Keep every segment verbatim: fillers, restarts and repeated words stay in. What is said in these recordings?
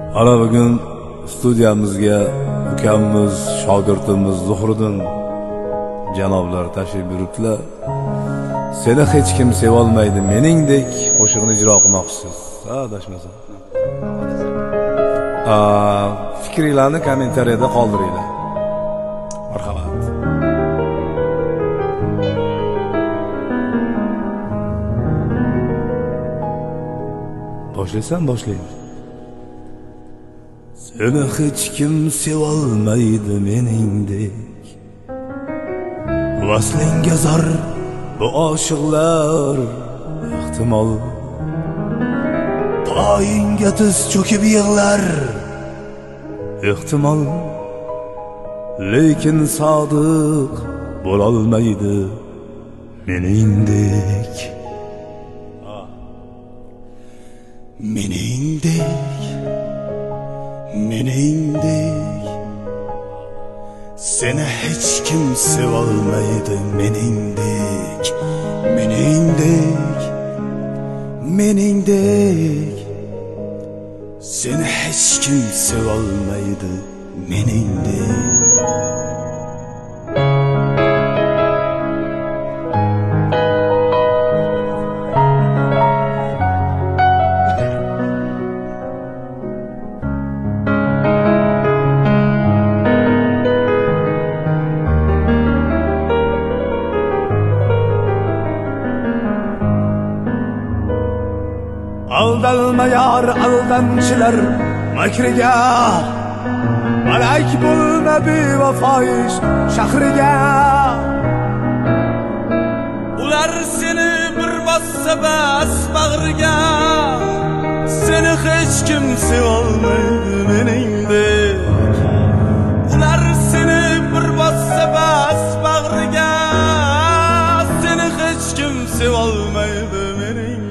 Ana bugun studiyamizga ukamiz, shogirdimiz Zuhriddin janoblar tashrif buyuribdilar. Seni hech kim sevolmaydi meningdek qo'shiqni ijro qilmoqchisiz. Ha, adashmasam. A, fikringizni kommentariyada qoldiringlar. Marhamat. Boshlasam boshlaymiz. Seni hech kim sevolmaydi meningdek, vaslingga zar bu oshiqlar ehtimol, poyingga tiz cho'kib yig'lar ehtimol, lekin sodiq bo'lolmaydi meningdek. Meningdek, meningdek, seni hech kim sevolmaydi meningdek, meningdek, meningdek, seni hech kim sevolmaydi meningdek. Aldalmayar aldanchilar makriga, malak bo'lma bevafoyish shahriga. Ular seni bir bossa bas bag'riga, seni hech kim sevolmaydi meningdek. Ular seni bir bossa bas bag'riga, seni hech kim sevolmaydi meningdek.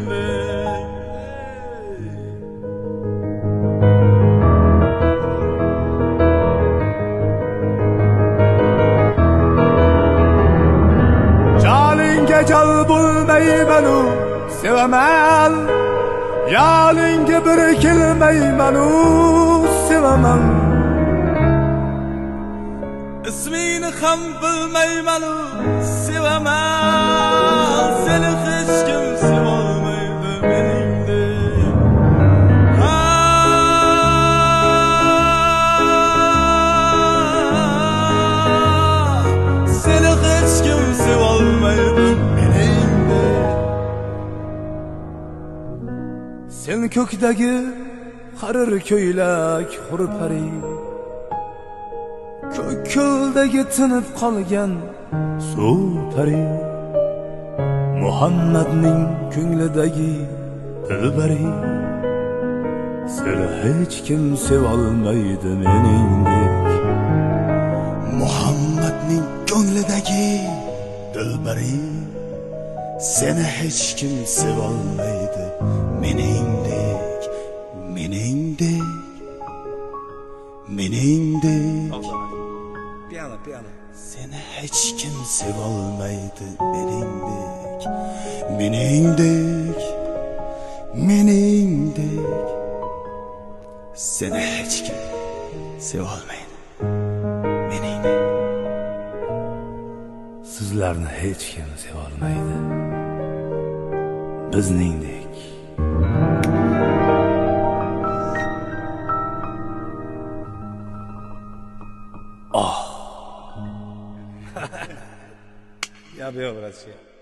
Jal bo'lmaymanu sevaman, yoningga bir kelmaymanu sevaman. Ismingni ham bilmaymanu sevaman, seni hech kim sevolmaydi meningdek. Seni hech kim sevolmaydi. Sen ko'kdagi qarir ko'ylak hurpari, ko'k ko'ldagi tinib qolgan suv pari, Muhammadning ko'nglidagi dilbari. Seni hech kim sevolmaydi meningdek. Muhammadning ko'nglidagi dilbari, seni hech kim sevolmaydi meningdek, meningdek, meningdek. Piano, piano. Seni hech kim sevolmaydi meningdek, meningdek, meningdek, seni hech kim sevolmaydi meningdek. Sizlarni hech kim sevolmaydi bizningdek. Oh. Ya veo, gracias.